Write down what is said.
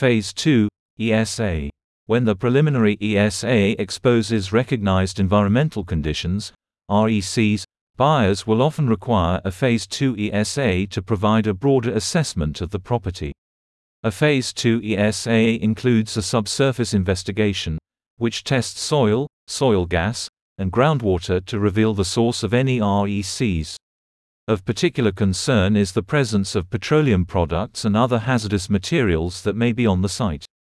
Phase 2 ESA. When the preliminary ESA exposes recognized environmental conditions, RECs, buyers will often require a Phase 2 ESA to provide a broader assessment of the property. A Phase 2 ESA includes a subsurface investigation, which tests soil, soil gas, and groundwater to reveal the source of any RECs. Of particular concern is the presence of petroleum products and other hazardous materials that may be on the site.